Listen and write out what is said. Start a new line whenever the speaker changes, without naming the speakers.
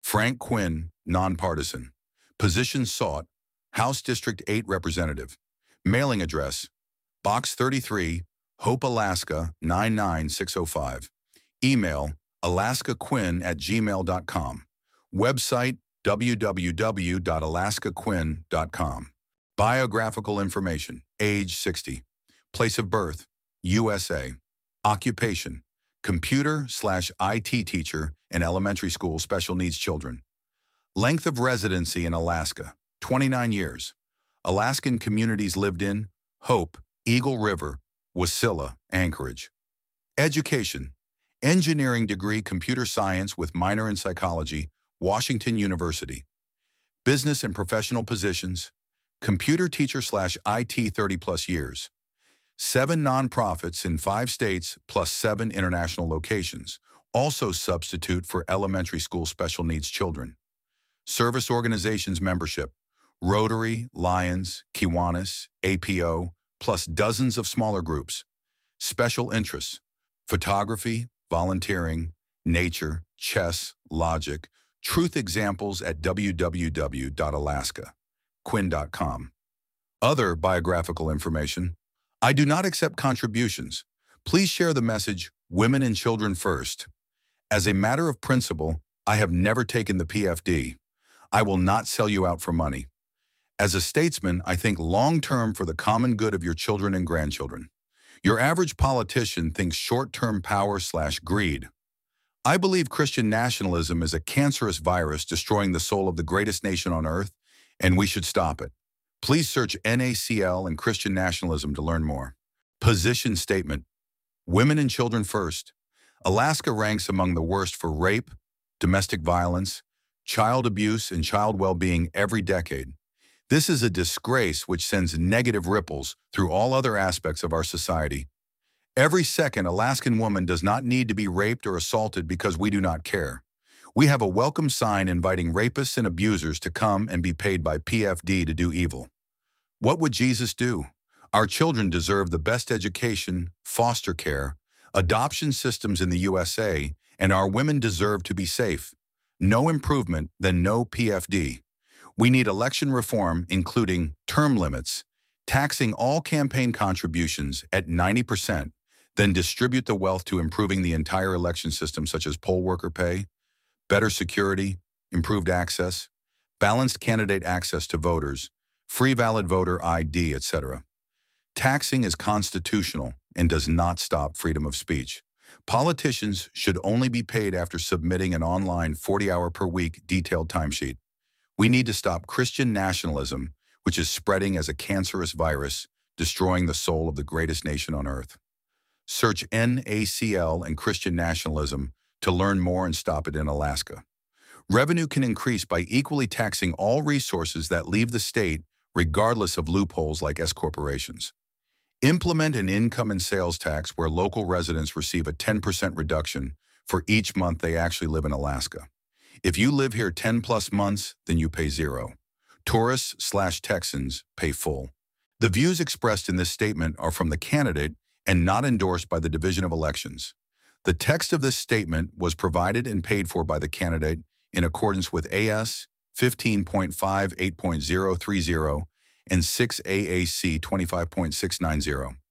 Frank Quinn, nonpartisan. Position sought, House District 8 Representative. Mailing address, Box 33, Hope, Alaska 99605. Email, alaskaquinn@gmail.com. Website, www.alaskaquinn.com. Biographical information, age 60. Place of birth, USA. Occupation, computer/IT teacher in elementary school special needs children. Length of residency in Alaska, 29 years. Alaskan communities lived in Hope, Eagle River, Wasilla, Anchorage. Education, engineering degree computer science with minor in psychology, Washington University. Business and professional positions, computer teacher/IT 30+ years. 7 nonprofits in 5 states plus 7 international locations, also substitute for elementary school special needs children. Service organizations membership, Rotary, Lions, Kiwanis, APO, plus dozens of smaller groups. Special interests, photography, volunteering, nature, chess, logic, truth examples at www.alaskaquinn.com. Other biographical information, I do not accept contributions. Please share the message, Women and Children First. As a matter of principle, I have never taken the PFD. I will not sell you out for money. As a statesman, I think long-term for the common good of your children and grandchildren. Your average politician thinks short-term power/greed. I believe Christian nationalism is a cancerous virus destroying the soul of the greatest nation on earth, and we should stop it. Please search NACL and Christian nationalism to learn more. Position statement, Women and Children First. Alaska ranks among the worst for rape, domestic violence, child abuse, and child well-being every decade. This is a disgrace which sends negative ripples through all other aspects of our society. Every second Alaskan woman does not need to be raped or assaulted because we do not care. We have a welcome sign inviting rapists and abusers to come and be paid by PFD to do evil. What would Jesus do? Our children deserve the best education, foster care, adoption systems in the USA, and our women deserve to be safe. No improvement, then no PFD. We need election reform, including term limits, taxing all campaign contributions at 90%, then distribute the wealth to improving the entire election system, such as poll worker pay, better security, improved access, balanced candidate access to voters, free valid voter ID, etc. Taxing is constitutional and does not stop freedom of speech. Politicians should only be paid after submitting an online 40-hour-per-week detailed timesheet. We need to stop Christian nationalism, which is spreading as a cancerous virus, destroying the soul of the greatest nation on earth. Search NACL and Christian nationalism to learn more and stop it in Alaska. Revenue can increase by equally taxing all resources that leave the state, regardless of loopholes like S corporations. Implement an income and sales tax where local residents receive a 10% reduction for each month they actually live in Alaska. If you live here 10+ months, then you pay 0. Tourists/Texans pay full. The views expressed in this statement are from the candidate and not endorsed by the Division of Elections. The text of this statement was provided and paid for by the candidate in accordance with AS 15.58.030 and 6 AAC 25.690.